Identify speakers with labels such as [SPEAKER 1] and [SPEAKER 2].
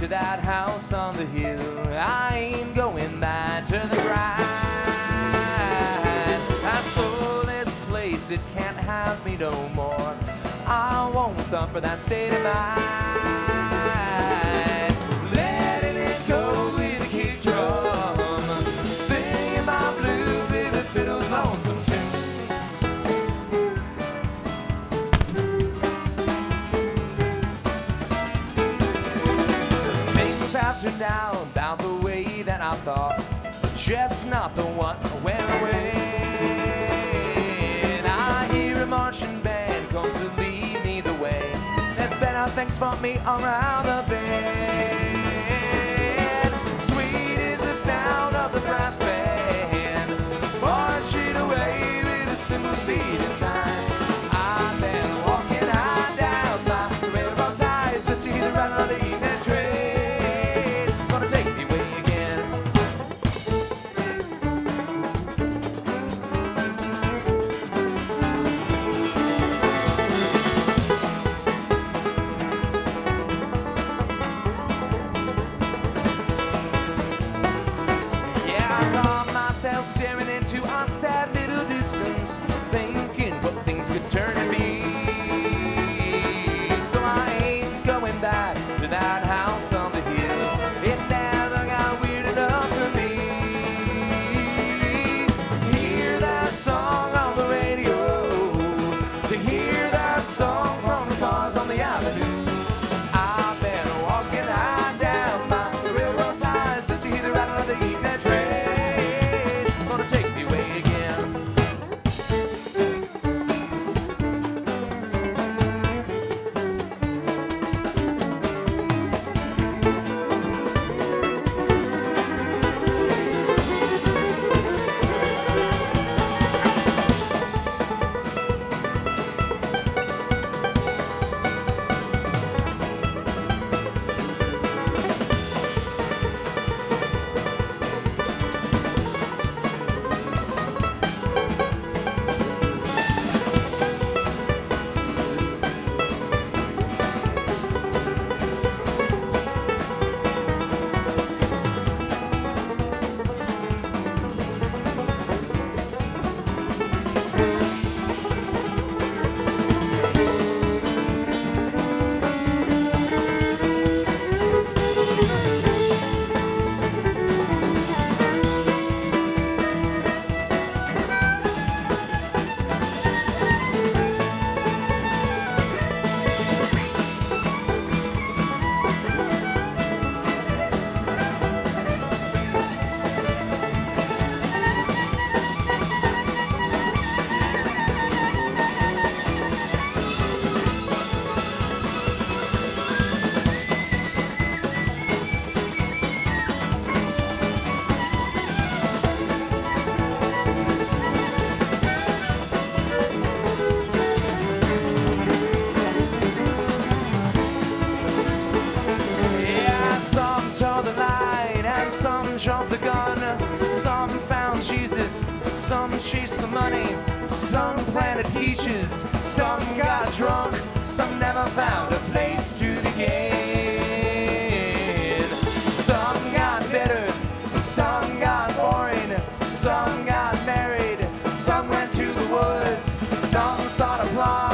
[SPEAKER 1] that house on the hill. I ain't going back to the grind. I sold this place, it can't have me no more. I won't suffer that state of mind. Letting it go with a kick drum, singing my blues with the fiddle's lonesome tune. Things have turned out about the way that I thought, just not the one went away. And I hear a marching band come to lead me the way. There's better things for me around the bend. Sweet is the sound of the brass band, marching away with the cymbals beating time. I've been walking high down by the railroad ties just to hear the rattle of the evening train. Gonna take me away again. Yeah, I caught myself staring into a sad little distance, thinking what things could turn to be. So I ain't going back to that house on the hill. It never got weird enough for me. Hear that song on the radio, to hear that song from the cars on the avenue. I've been walking high down by the railroad ties just to hear the rattle of the evening train. Gonna take me away again. Yeah, some tore the line and some jumped the gun. Some found Jesus, some chased the money. Some planted peaches, some got drunk. Some never found a place to begin. Some got bitter, some got boring. Some got married, some went to the woods. Some sought applause.